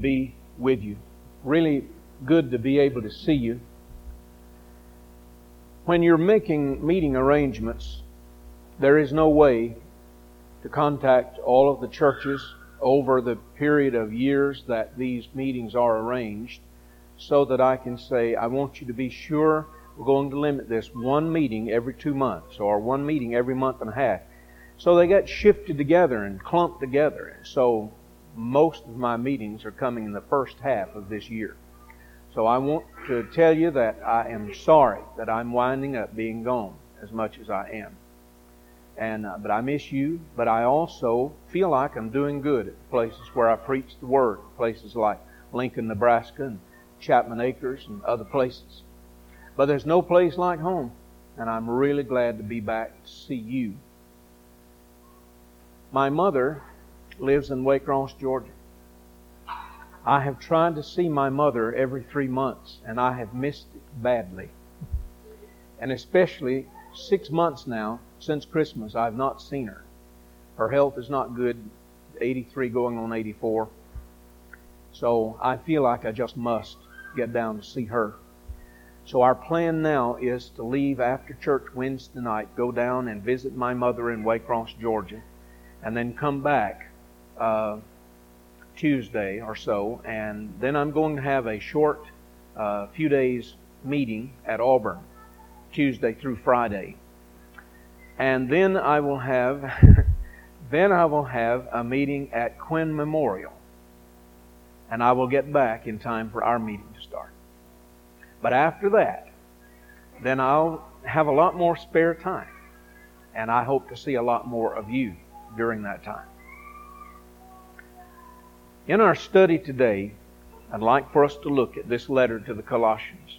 be with you. Really good to be able to see you. When you're making meeting arrangements, there is no way to contact all of the churches over the period of years that these meetings are arranged so that I can say, I want you to be sure we're going to limit this one meeting every 2 months or one meeting every month and a half. So they get shifted together and clumped together. So most of my meetings are coming in the first half of this year. So I want to tell you that I am sorry that I'm winding up being gone as much as I am. But I miss you, but I also feel like I'm doing good at places where I preach the Word, places like Lincoln, Nebraska, and Chapman Acres, and other places. But there's no place like home, and I'm really glad to be back to see you. My mother lives in Waycross, Georgia. I have tried to see my mother every 3 months, and I have missed it badly. And especially 6 months now, since Christmas, I've not seen her. Her health is not good, 83 going on 84. So I feel like I just must get down to see her. So our plan now is to leave after church Wednesday night, go down and visit my mother in Waycross, Georgia, and then come back Tuesday or so, and then I'm going to have a short few days meeting at Auburn, Tuesday through Friday. And then I will have a meeting at Quinn Memorial. And I will get back in time for our meeting to start. But after that, then I'll have a lot more spare time. And I hope to see a lot more of you during that time. In our study today, I'd like for us to look at this letter to the Colossians.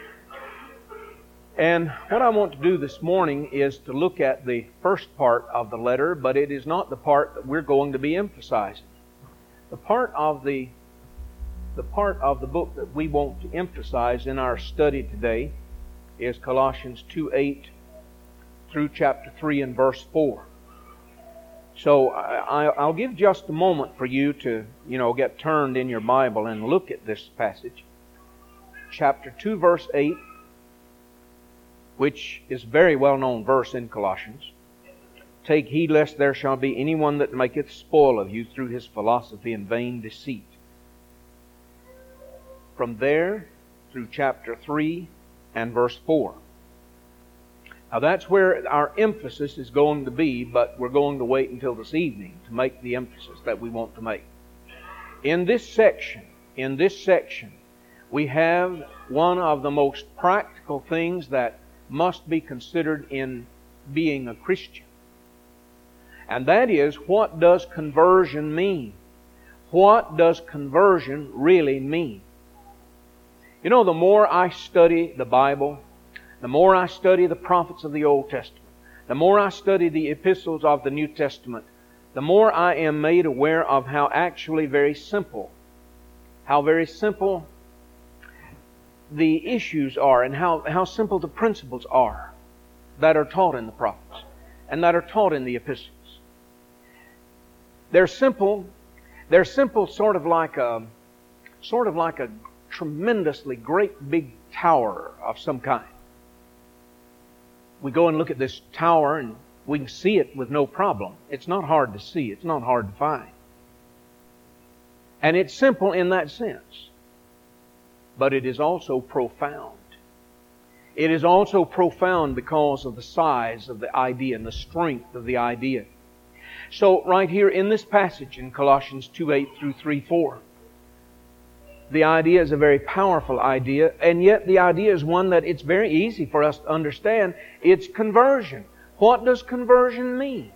And what I want to do this morning is to look at the first part of the letter, but it is not the part that we're going to be emphasizing. The part of the book that we want to emphasize in our study today is Colossians 2:8 through chapter 3 and verse 4. So I'll give just a moment for you to, get turned in your Bible and look at this passage. Chapter 2, verse 8, which is a very well-known verse in Colossians. Take heed lest there shall be anyone that maketh spoil of you through his philosophy and vain deceit. From there through chapter 3 and verse 4. Now that's where our emphasis is going to be, but we're going to wait until this evening to make the emphasis that we want to make. In this section, we have one of the most practical things that must be considered in being a Christian. And that is, what does conversion mean? What does conversion really mean? The more I study the Bible, the more I study the prophets of the Old Testament, the more I study the epistles of the New Testament, the more I am made aware of how very simple the issues are and how simple the principles are that are taught in the prophets and that are taught in the epistles. They're simple sort of like a tremendously great big tower of some kind. We go and look at this tower and we can see it with no problem. It's not hard to see. It's not hard to find. And it's simple in that sense. But it is also profound. It is also profound because of the size of the idea and the strength of the idea. So right here in this passage in Colossians 2:8 through 3:4, the idea is a very powerful idea, and yet the idea is one that it's very easy for us to understand. It's conversion. What does conversion mean?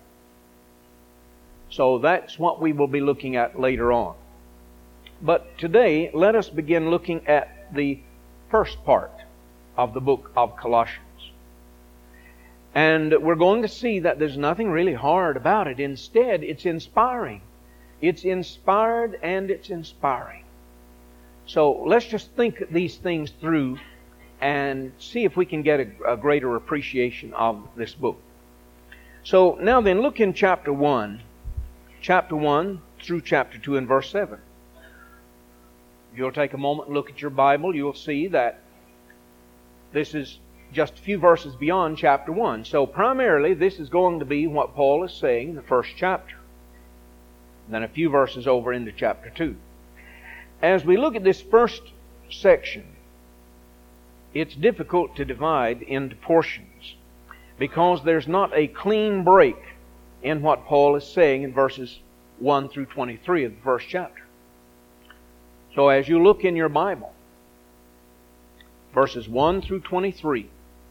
So that's what we will be looking at later on. But today, let us begin looking at the first part of the book of Colossians. And we're going to see that there's nothing really hard about it. Instead, it's inspiring. It's inspired and it's inspiring. So let's just think these things through and see if we can get a greater appreciation of this book. So now then, look in chapter 1 through chapter 2 and verse 7. If you'll take a moment and look at your Bible, you'll see that this is just a few verses beyond chapter 1. So primarily this is going to be what Paul is saying in the first chapter. Then a few verses over into chapter 2. As we look at this first section, it's difficult to divide into portions because there's not a clean break in what Paul is saying in verses 1 through 23 of the first chapter. So as you look in your Bible, verses 1 through 23,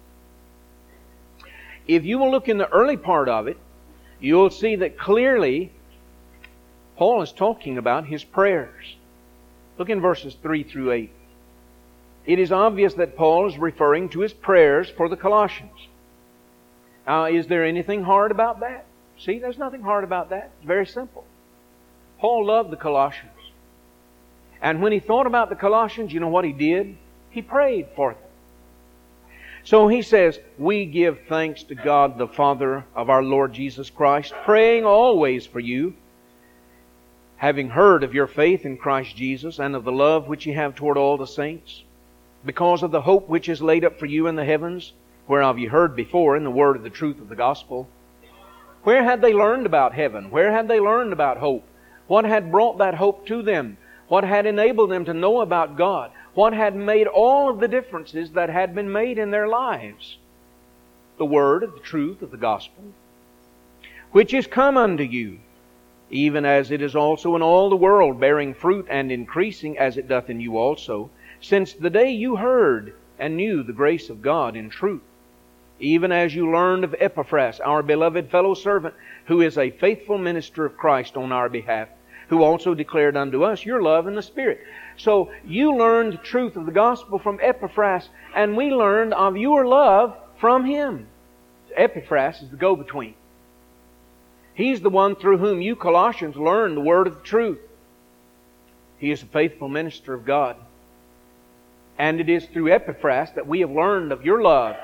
if you will look in the early part of it, you'll see that clearly Paul is talking about his prayers. Look in verses 3 through 8. It is obvious that Paul is referring to his prayers for the Colossians. Now, is there anything hard about that? See, there's nothing hard about that. It's very simple. Paul loved the Colossians. And when he thought about the Colossians, you know what he did? He prayed for them. So he says, we give thanks to God the Father of our Lord Jesus Christ, praying always for you, having heard of your faith in Christ Jesus and of the love which ye have toward all the saints, because of the hope which is laid up for you in the heavens, whereof ye heard before in the word of the truth of the gospel. Where had they learned about heaven? Where had they learned about hope? What had brought that hope to them? What had enabled them to know about God? What had made all of the differences that had been made in their lives? The word of the truth of the gospel, which is come unto you, even as it is also in all the world, bearing fruit and increasing as it doth in you also, since the day you heard and knew the grace of God in truth, even as you learned of Epaphras, our beloved fellow servant, who is a faithful minister of Christ on our behalf, who also declared unto us your love in the Spirit. So you learned the truth of the gospel from Epaphras, and we learned of your love from him. Epaphras is the go-between. He's the one through whom you Colossians learned the word of the truth. He is a faithful minister of God. And it is through Epaphras that we have learned of your love,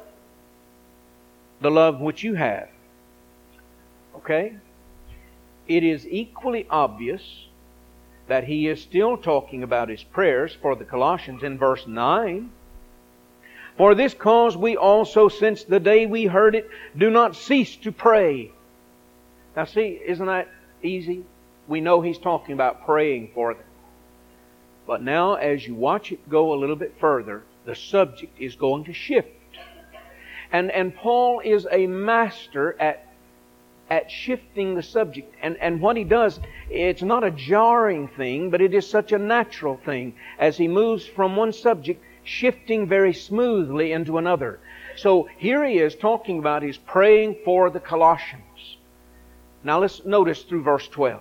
the love which you have. Okay? It is equally obvious that he is still talking about his prayers for the Colossians in verse 9. For this cause we also, since the day we heard it, do not cease to pray. Now see, isn't that easy? We know he's talking about praying for them. But now as you watch it go a little bit further, the subject is going to shift. And Paul is a master at shifting the subject. And what he does, it's not a jarring thing, but it is such a natural thing as he moves from one subject, shifting very smoothly into another. So here he is talking about his praying for the Colossians. Now let's notice through verse 12.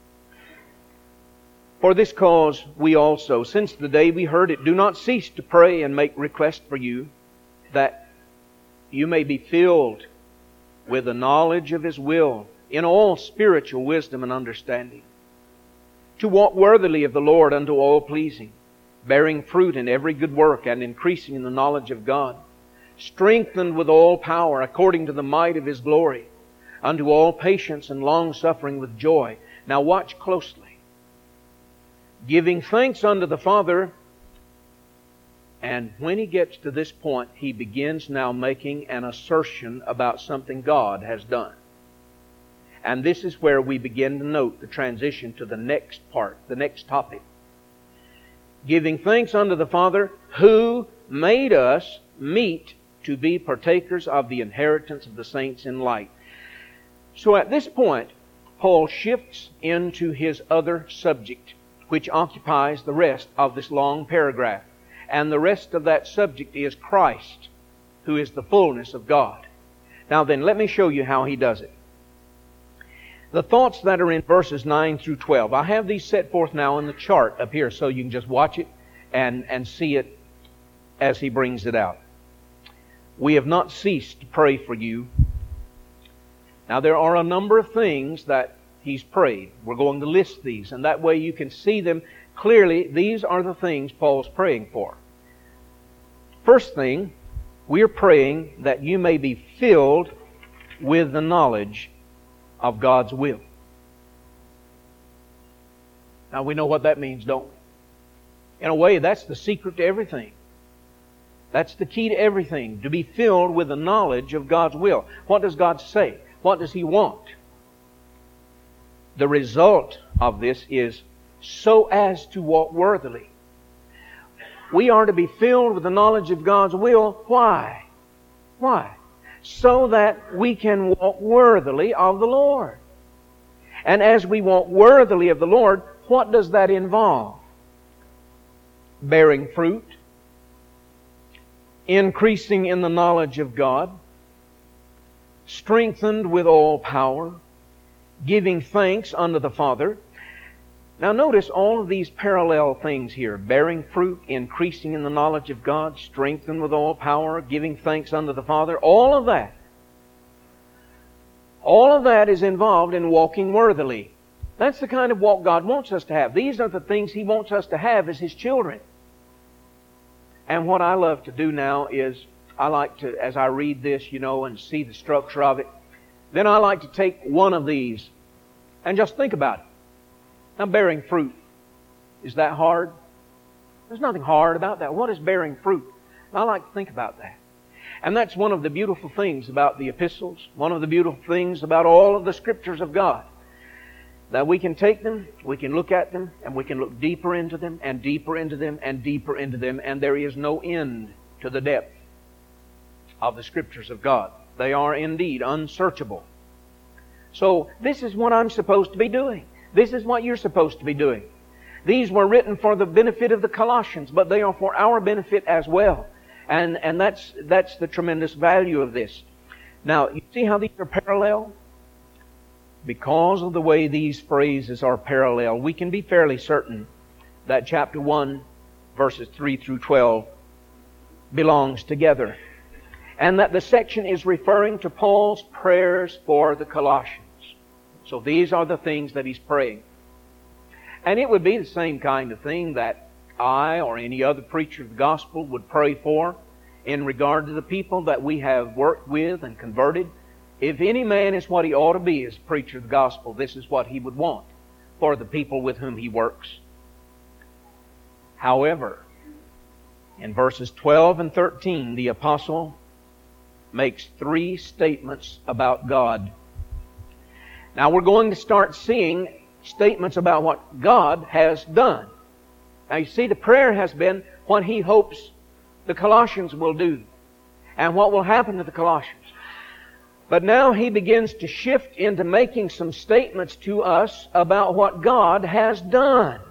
For this cause we also, since the day we heard it, do not cease to pray and make request for you, that you may be filled with the knowledge of His will, in all spiritual wisdom and understanding, to walk worthily of the Lord unto all pleasing, bearing fruit in every good work, and increasing in the knowledge of God, strengthened with all power according to the might of His glory, unto all patience and long-suffering with joy. Now watch closely. Giving thanks unto the Father. And when he gets to this point, he begins now making an assertion about something God has done. And this is where we begin to note the transition to the next part, the next topic. Giving thanks unto the Father, who made us meet to be partakers of the inheritance of the saints in light. So at this point, Paul shifts into his other subject, which occupies the rest of this long paragraph. And the rest of that subject is Christ, who is the fullness of God. Now then, let me show you how he does it. The thoughts that are in verses 9 through 12, I have these set forth now in the chart up here so you can just watch it and see it as he brings it out. We have not ceased to pray for you. Now there are a number of things that he's prayed. We're going to list these, and that way you can see them clearly. These are the things Paul's praying for. First thing, we're praying that you may be filled with the knowledge of God's will. Now we know what that means, don't we? In a way, that's the secret to everything. That's the key to everything, to be filled with the knowledge of God's will. What does God say? What does He want? The result of this is so as to walk worthily. We are to be filled with the knowledge of God's will. Why? Why? So that we can walk worthily of the Lord. And as we walk worthily of the Lord, what does that involve? Bearing fruit, increasing in the knowledge of God, strengthened with all power, giving thanks unto the Father. Now notice all of these parallel things here. Bearing fruit, increasing in the knowledge of God, strengthened with all power, giving thanks unto the Father. All of that is involved in walking worthily. That's the kind of walk God wants us to have. These are the things He wants us to have as His children. And what I love to do now is, I like to, as I read this, and see the structure of it, then I like to take one of these and just think about it. Now, bearing fruit, is that hard? There's nothing hard about that. What is bearing fruit? I like to think about that. And that's one of the beautiful things about the epistles, one of the beautiful things about all of the Scriptures of God. That we can take them, we can look at them, and we can look deeper into them, and deeper into them, and deeper into them, and there is no end to the depth of the Scriptures of God. They are indeed unsearchable. So, this is what I'm supposed to be doing. This is what you're supposed to be doing. These were written for the benefit of the Colossians, but they are for our benefit as well. And that's the tremendous value of this. Now, you see how these are parallel? Because of the way these phrases are parallel, we can be fairly certain that chapter 1, verses 3 through 12 belongs together. And that the section is referring to Paul's prayers for the Colossians. So these are the things that he's praying. And it would be the same kind of thing that I or any other preacher of the gospel would pray for in regard to the people that we have worked with and converted. If any man is what he ought to be as a preacher of the gospel, this is what he would want for the people with whom he works. However, in verses 12 and 13, the apostle makes 3 statements about God. Now we're going to start seeing statements about what God has done. Now you see, the prayer has been what he hopes the Colossians will do and what will happen to the Colossians. But now he begins to shift into making some statements to us about what God has done.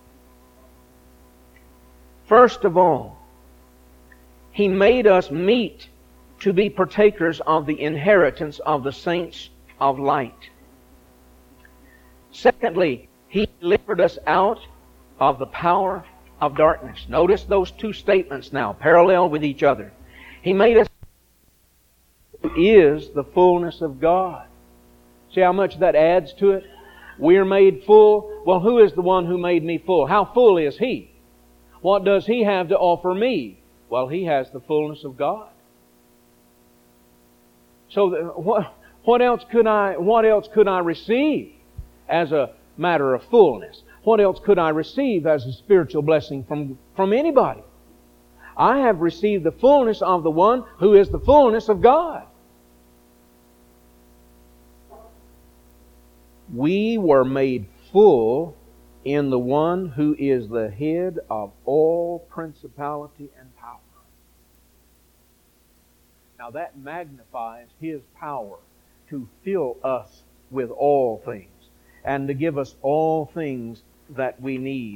First of all, He made us meet to be partakers of the inheritance of the saints of light. Secondly, He delivered us out of the power of darkness. Notice those 2 statements now, parallel with each other. He made us who is the fullness of God. See how much that adds to it? We're made full. Well, who is the one who made me full? How full is He? What does He have to offer me? Well, He has the fullness of God. So what else could I receive as a matter of fullness? What else could I receive as a spiritual blessing from anybody? I have received the fullness of the one who is the fullness of God. We were made full in the one who is the head of all principality and power. Now that magnifies His power to fill us with all things and to give us all things that we need.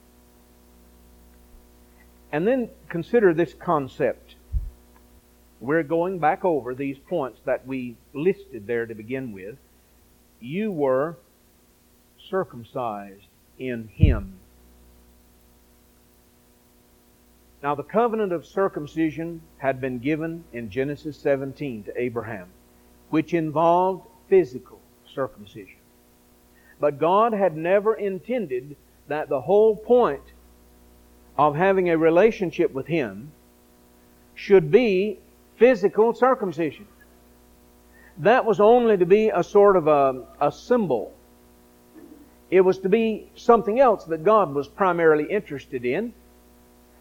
And then consider this concept. We're going back over these points that we listed there to begin with. You were circumcised in Him. Now the covenant of circumcision had been given in Genesis 17 to Abraham, which involved physical circumcision. But God had never intended that the whole point of having a relationship with Him should be physical circumcision. That was only to be a sort of a symbol. It was to be something else that God was primarily interested in.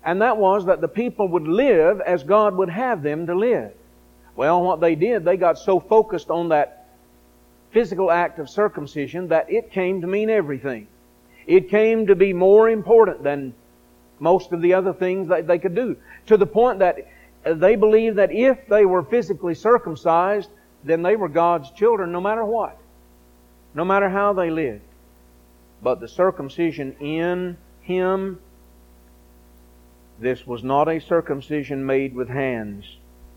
And that was that the people would live as God would have them to live. Well, what they did, they got so focused on that physical act of circumcision that it came to mean everything. It came to be more important than most of the other things that they could do. To the point that they believed that if they were physically circumcised, then they were God's children no matter what. No matter how they lived. But the circumcision in Him, this was not a circumcision made with hands.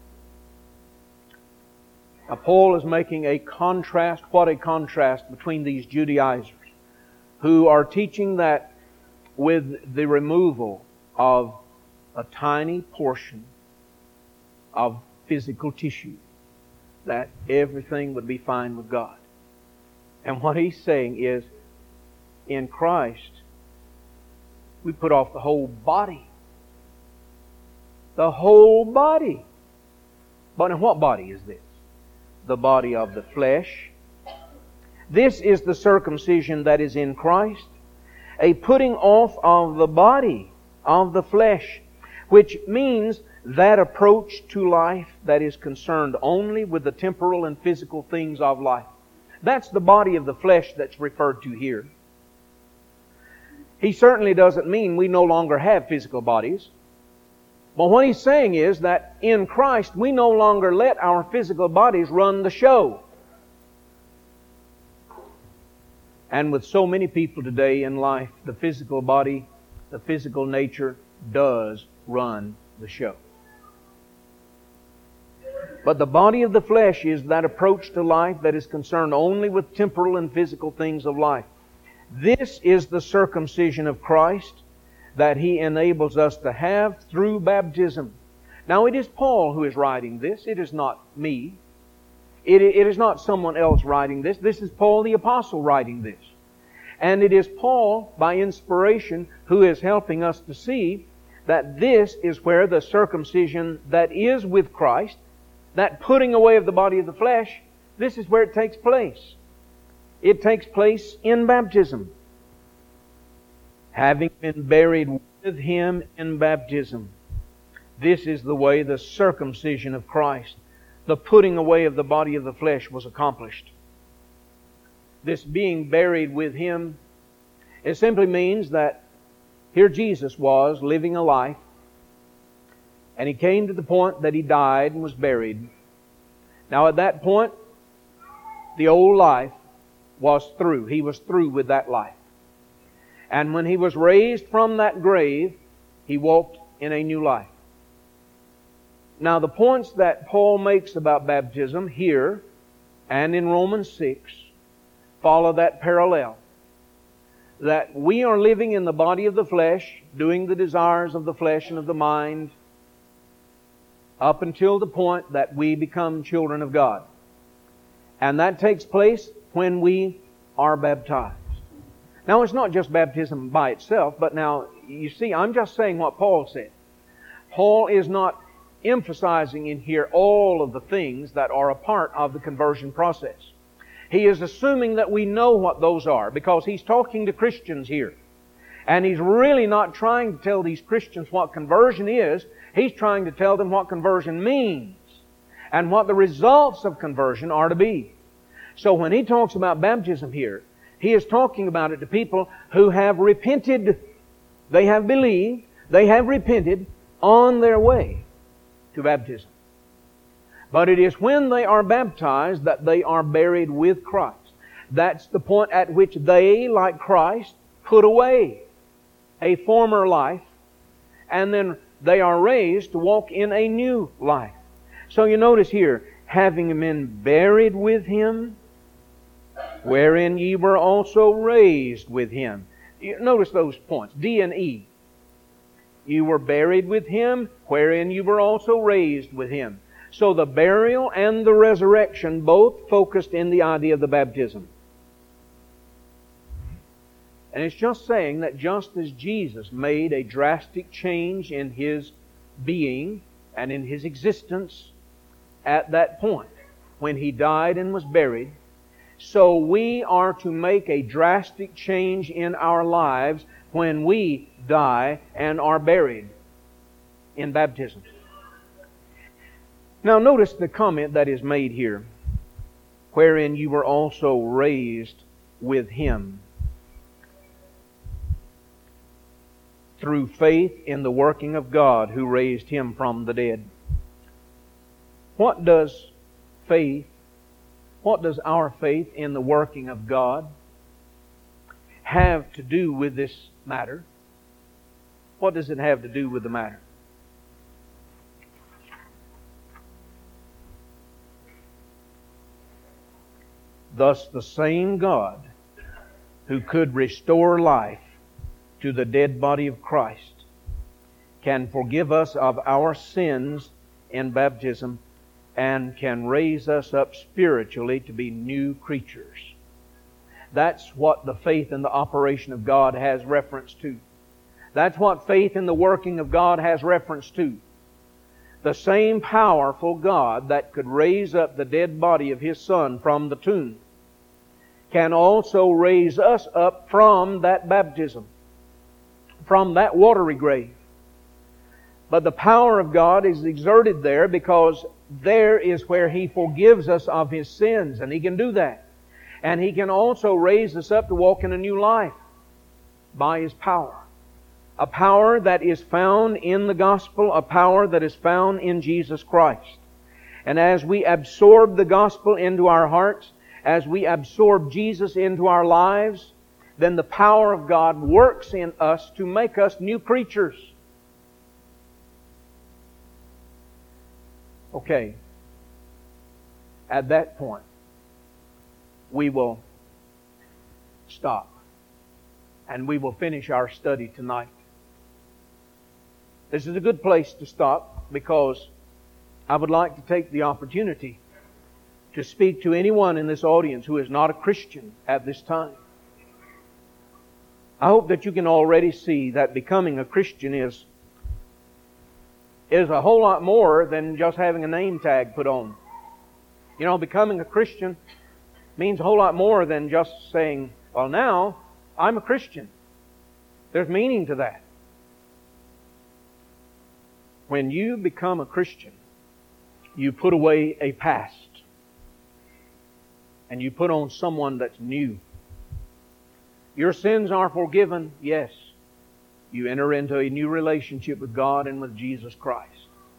Now, Paul is making a contrast, what a contrast between these Judaizers who are teaching that with the removal of a tiny portion of physical tissue, that everything would be fine with God. And what he's saying is, in Christ, we put off the whole body. The whole body. But in what body is this? The body of the flesh. This is the circumcision that is in Christ. A putting off of the body of the flesh, which means that approach to life that is concerned only with the temporal and physical things of life. That's the body of the flesh that's referred to here. He certainly doesn't mean we no longer have physical bodies. But what he's saying is that in Christ we no longer let our physical bodies run the show. And with so many people today in life, the physical body, the physical nature does run the show. But the body of the flesh is that approach to life that is concerned only with temporal and physical things of life. This is the circumcision of Christ that He enables us to have through baptism. Now it is Paul who is writing this. It is not me. It is not someone else writing this. This is Paul the Apostle writing this. And it is Paul, by inspiration, who is helping us to see that this is where the circumcision that is with Christ, that putting away of the body of the flesh, this is where it takes place. It takes place in baptism. Having been buried with Him in baptism. This is the way the circumcision of Christ, the putting away of the body of the flesh, was accomplished. This being buried with Him, it simply means that here Jesus was living a life, and He came to the point that He died and was buried. Now at that point, the old life was through. He was through with that life. And when He was raised from that grave, He walked in a new life. Now the points that Paul makes about baptism here and in Romans 6 follow that parallel. That we are living in the body of the flesh, doing the desires of the flesh and of the mind, up until the point that we become children of God. And that takes place when we are baptized. Now it's not just baptism by itself, but now, you see, I'm just saying what Paul said. Paul is not emphasizing in here all of the things that are a part of the conversion process. He is assuming that we know what those are, because he's talking to Christians here. And he's really not trying to tell these Christians what conversion is. He's trying to tell them what conversion means and what the results of conversion are to be. So when he talks about baptism here, he is talking about it to people who have repented. They have believed, they have repented on their way to baptism. But it is when they are baptized that they are buried with Christ. That's the point at which they, like Christ, put away a former life, and then they are raised to walk in a new life. So you notice here, having been buried with Him, wherein ye were also raised with Him. Notice those points, D and E. You were buried with Him, wherein you were also raised with Him. So the burial and the resurrection both focused in the idea of the baptism. And it's just saying that just as Jesus made a drastic change in His being and in His existence at that point, when He died and was buried, so we are to make a drastic change in our lives when we die and are buried. in baptism. Now notice the comment that is made here, wherein you were also raised with Him through faith in the working of God who raised Him from the dead. What does our faith in the working of God have to do with this matter? What does it have to do with the matter? Thus the same God who could restore life to the dead body of Christ can forgive us of our sins in baptism and can raise us up spiritually to be new creatures. That's what the faith in the operation of God has reference to. That's what faith in the working of God has reference to. The same powerful God that could raise up the dead body of His Son from the tomb can also raise us up from that baptism, from that watery grave. But the power of God is exerted there because there is where He forgives us of His sins, and He can do that. And He can also raise us up to walk in a new life by His power. A power that is found in the gospel, a power that is found in Jesus Christ. And as we absorb the gospel into our hearts, as we absorb Jesus into our lives, then the power of God works in us to make us new creatures. Okay. At that point, we will stop and we will finish our study tonight. This is a good place to stop because I would like to take the opportunity to speak to anyone in this audience who is not a Christian at this time. I hope that you can already see that becoming a Christian is a whole lot more than just having a name tag put on. You know, becoming a Christian means a whole lot more than just saying, well, now I'm a Christian. There's meaning to that. When you become a Christian, you put away a past and you put on someone that's new. Your sins are forgiven, yes. You enter into a new relationship with God and with Jesus Christ.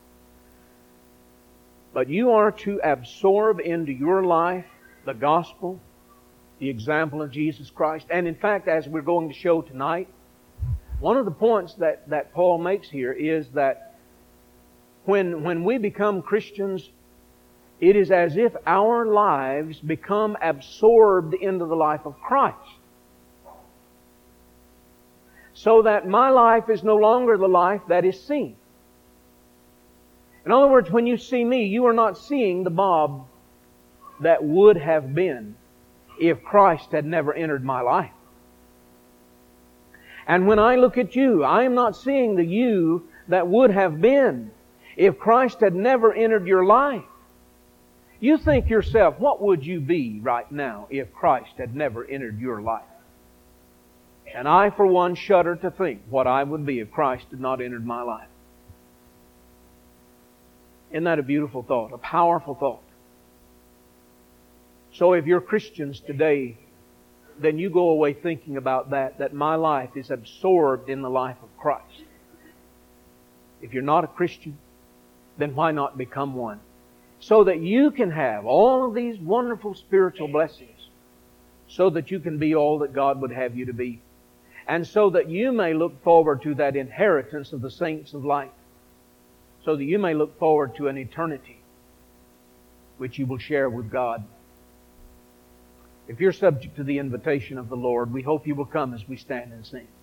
But you are to absorb into your life the gospel, the example of Jesus Christ. And in fact, as we're going to show tonight, one of the points that Paul makes here is that when we become Christians, it is as if our lives become absorbed into the life of Christ. So that my life is no longer the life that is seen. In other words, when you see me, you are not seeing the Bob that would have been if Christ had never entered my life. And when I look at you, I am not seeing the you that would have been if Christ had never entered your life. You think yourself, what would you be right now if Christ had never entered your life? And I, for one, shudder to think what I would be if Christ had not entered my life. Isn't that a beautiful thought? A powerful thought. So if you're Christians today, then you go away thinking about that my life is absorbed in the life of Christ. If you're not a Christian, then why not become one? So that you can have all of these wonderful spiritual blessings. So that you can be all that God would have you to be. And so that you may look forward to that inheritance of the saints of light. So that you may look forward to an eternity which you will share with God. If you're subject to the invitation of the Lord, we hope you will come as we stand and sing.